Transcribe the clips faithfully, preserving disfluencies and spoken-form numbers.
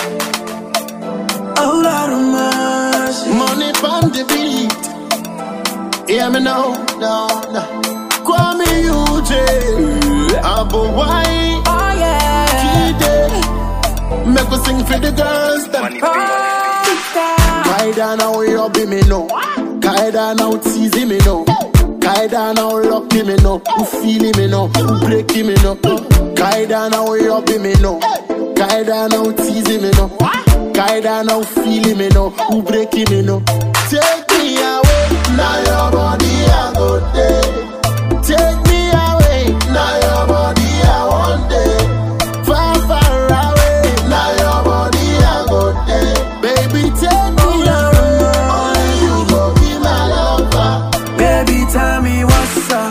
Oh Lord of mercy. Money on the beat. Hear me now, now, now. Kwame U J. Abu Wai. Oh yeah. Kide. Make us sing for the girls. Them. Kaida now you be me no. Kaida now teasing me no. Kaida now lucky me no. Who feeling me no. Who breaking me no. Kaida now you be me no. Kaida now teasing me no. Kaida now feeling me no. Who breaking me no. Take me away. Now your body I go there. Take me away. Now your body I want there. Far far away. Now your body I go there. Baby take me away. Only you go be my lover. Baby tell me what's up.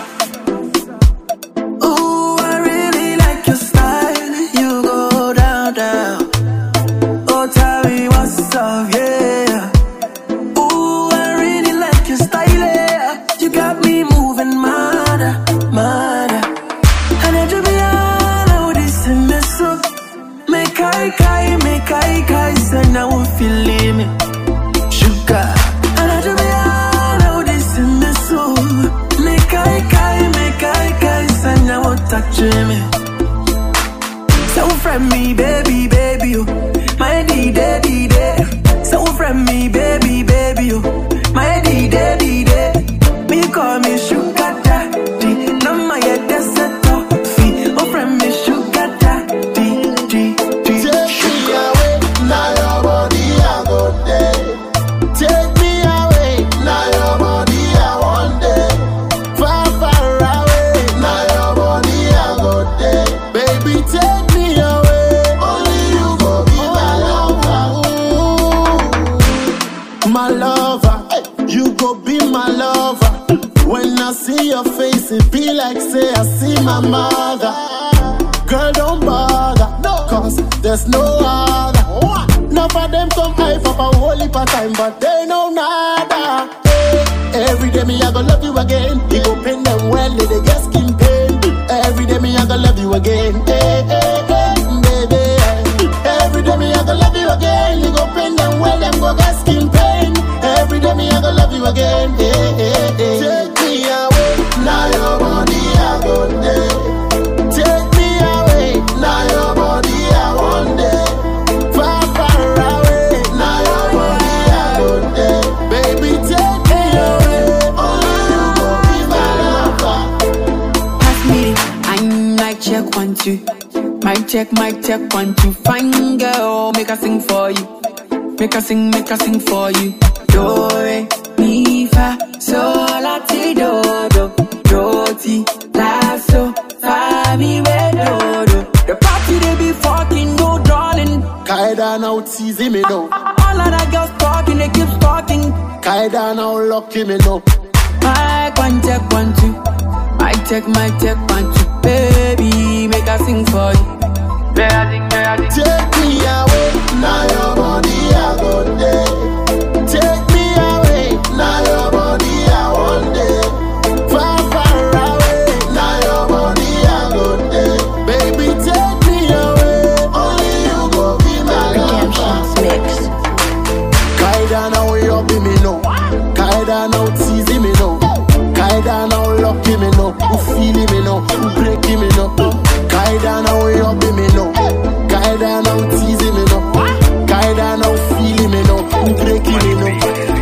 Ooh, I really like your style. You go down down. Oh tell me what's up, yeah. Ooh, I really like your style, yeah. You got me moving mad, mad. And I just be all out this in me so. Make I kai, make I kai, so now I'm feeling me. Sugar. And I just be all out this in me so. Make I kai, make I kai, so now I'm touching me. So friend me, baby, baby, you. My D, daddy, daddy. So friend me, baby, baby, you. My D, daddy, daddy. Me call me sugar daddy. Now my head is set off. Oh friend me sugar daddy, D, D. Take me away. Now your body I go there. Take me away. Now your body I want there. Far far away. Now your body I go there. Baby take me away. Only you go be my lover. My lover. You go be my lover. When I see your face, it be like say I see my mother. Girl, don't bother, cause there's no other. None of them come high for a whole heap of time, but they know nada. Hey, every day me I go love you again. You go pain them well, they get skin pain. Every day me I go love you again. Hey, hey, hey, baby. Every day me I go love you again. You go pain them well, them go get skin pain. Every day me I go love you again. Hey, hey, hey. Take me away, now your body I go there. Take me away, now your body I want there. Far far away, now your body I go there. Baby take me away, only you go be my lover. Pass me the I'm like check one two. Mic check, mic check one two. Fine girl, make a sing for you. Make a sing, make a sing for you. Do re mi fa sol la ti do do do ti la so fa mi re do do. The party they be fucking no darling. Kaida now teasing me no. All of the girls talking, they keep talking. Kaida now lucky me no. Mic one check one two. Mic check, mic check one two. Baby, make a sing for you. Make a sing, make a sing. Take me away, now your body I go there. Take me away, now your body I want there. Far far away, now your body I go there. Baby take me away, only you go be my lover. Mix. Kaida now you be me no. Kaida now teasing me no. Kaida now lucky me no. Who feeling me no. Who breaking me no. Kaida now you be me no. Kaida now teasing me no. Kaida now feeling me no. Who breaking me no.